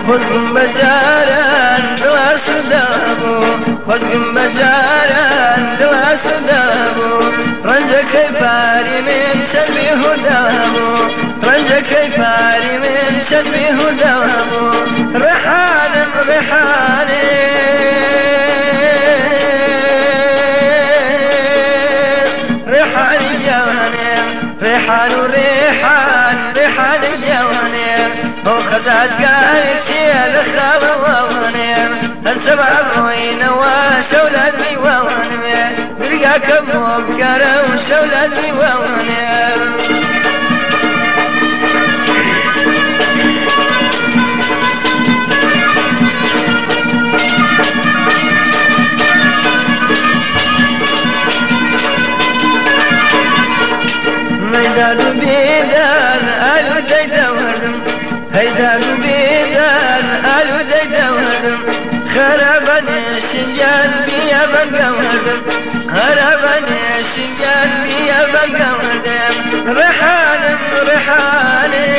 خزم بجاران دلا سدابو خزم بجاران دلا سدابو رنجك باري من شبه هدابو رنجك باري من شبه هدابو رحال رحالي رحال جواني رحال رحال رحال جواني وخزات قايك سيال خالواني السبع روين وشولاد بيواني برقاك مبكرة وشولاد بيواني ميدان بيدان آلو ديدا وردم هيدان بيدان آلو ديدا وردم خرابني شنجان بيا بنقا وردم خرابني شنجان بيا بنقا وردم رحال رحالي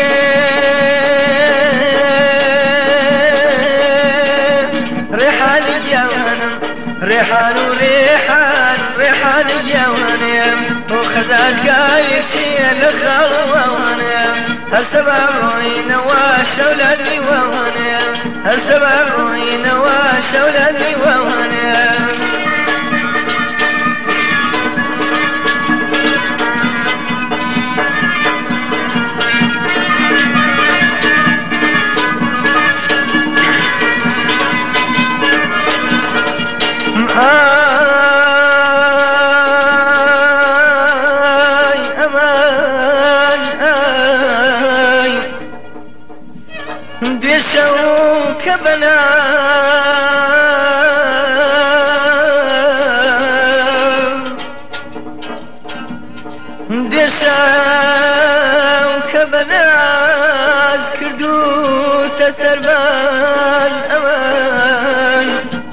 رحال جوانم رحال رحال رحال جوانم وخزات قايك سيال خالوانم السبع روين وشولاد بيوانم السبع روين وشولاد بيوانم دسوك بنا دسوك بنا كردو تسربان أمان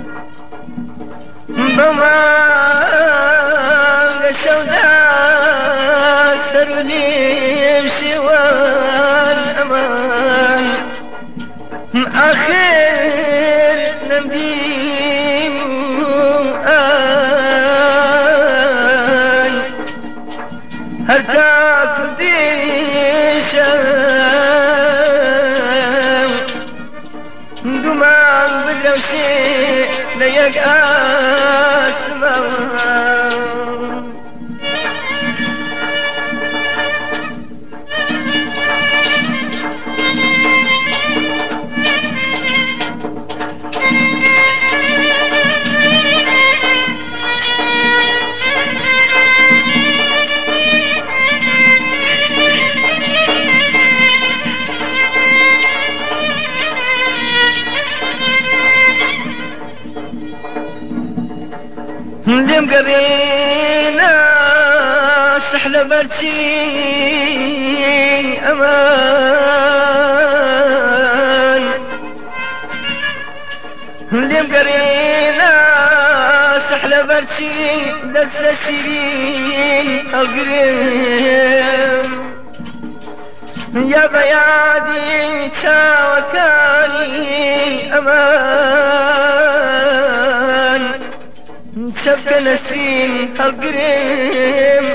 بمان شودا سروديم سوان أمان آخر نمديم آي هرتاك ديشم دمان بدروشي ليك آسمان لم قرينا سحل برتي أمان لم قرينا سحل برتي دس شيرين أقرب يا بيادي شاوكاني أمان شبك نسيم القريم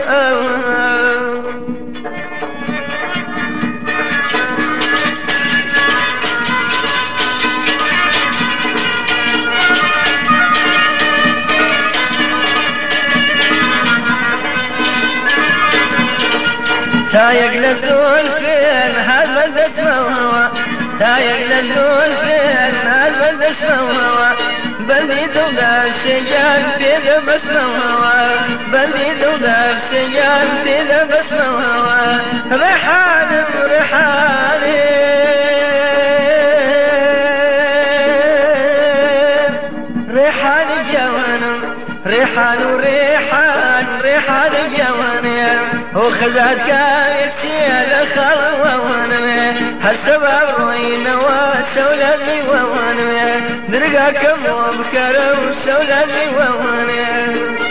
تايق للزول فين هالبلد اسمه هوا تايق للزول فين هالبلد اسمه هوا بلدي دولاب سيان في ذب اسمه هوا بلدي دولاب سيان في ذب اسمه هوا رحال رحالي رحال جوانم رحال رحال رحال جوانم وخزات كايك سيال خلوانم هالسبب روين وشولاد بيوانم درقاك مبكرة وشولاد بيوانم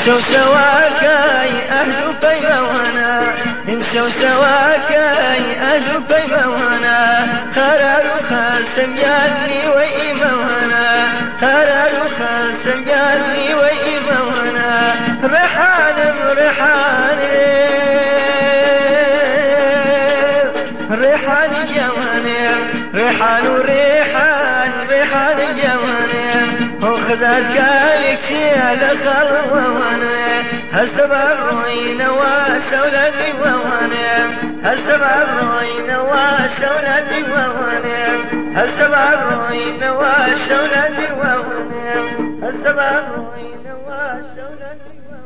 امشوا سواك يا أهل بيمونا امشوا سواك يا أهل بيمونا خرار خاسم يالي وإيمونا خرار خاسم يالي وإيمونا ريحان ريحان ريحان جواني ريحان وريحان ريحان جواني وخذك يكسي لخلواني هالسبع الروين وشولدي وواني هالسبع الروين وشولدي وواني هالسبع الروين وشولدي وواني هالسبع الروين وشولدي وواني